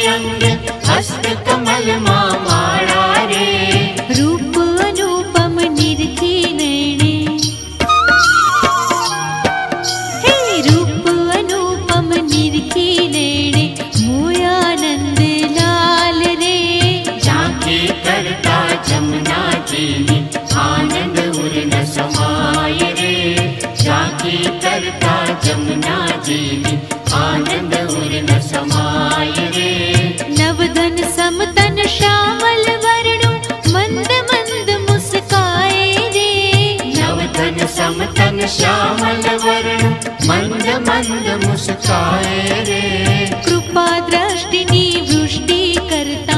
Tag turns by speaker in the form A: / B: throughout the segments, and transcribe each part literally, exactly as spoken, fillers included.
A: रंग हस्त कमल मां माड़ा रे।
B: रूप अनुपम निरखी नैणे, हे रूप अनुपम निरखी नैणे मोयानंद लाल रे।
A: झांकी करता जमुना जी ने आनंद उर न समाये रे। झांकी करता जमुना जी ने आनंद उर न समाये रे।
B: नवधन समतन श्यामल वरणु मंद मंद मुस्काए रे।
A: नवधन समतन श्यामल वर्ण मंद मंद मुस्काए रे।
B: कृपा दृष्टिनी वृष्टि करता,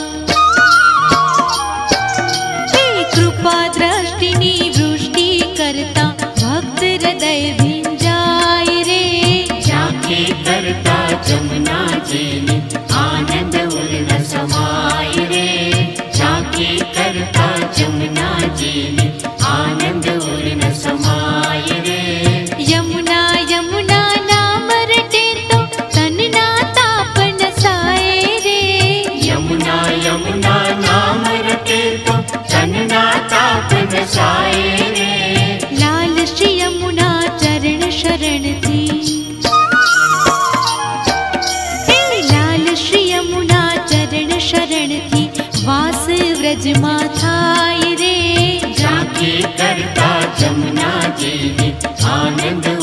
B: हे कृपा दृष्टिनी वृष्टि करता भक्त हृदय भिंजाए रे।
A: झांकी करता जमुना जी ने आनंद उर न समाये रे। झांकी करता जमुना जी ने आनंद उर न समाये रे।
B: यमुना यमुना नाम रटे तो तन ना ताप नसाए रे।
A: यमुना यमुना नाम रटे तो तन ना ताप नसाए रे।
B: लाल श्री यमुना चरण शरण थी, हे लाल श्री यमुना चरण शरण थी वास व्रज माथाय रे।
A: झांकी करता जमुना जी ने आनंद